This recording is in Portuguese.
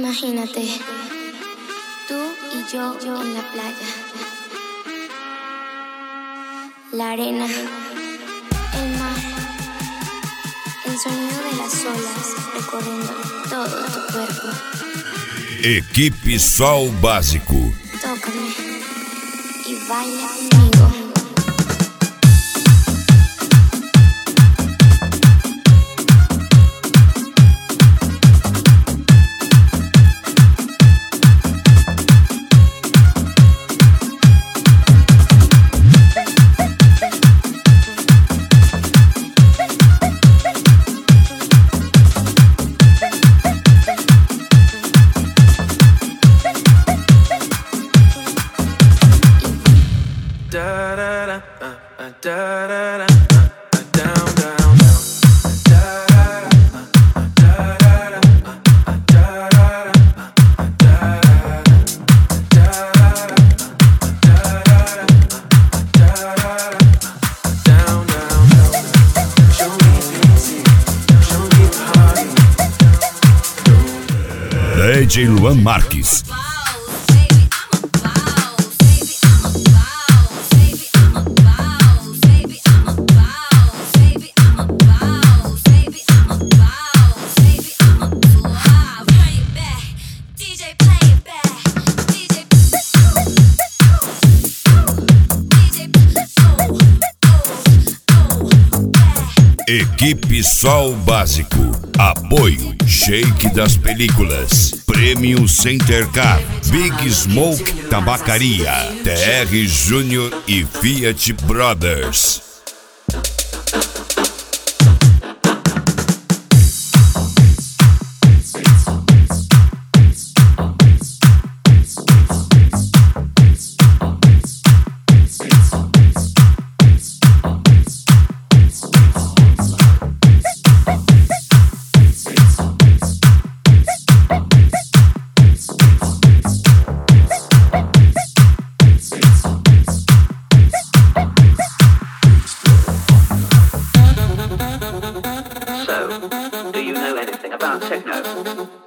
Imagínate, tú y yo en la playa, la arena, el mar, el sonido de las olas recorriendo todo tu cuerpo. Equipe Sol Básico. Tócame y baila conmigo. DJ Luan Marques. Equipe Sol Básico. Apoio Shake das Películas, Prêmio Center Car, Big Smoke Tabacaria, TR Júnior e Fiat Brothers. Do you know anything about techno?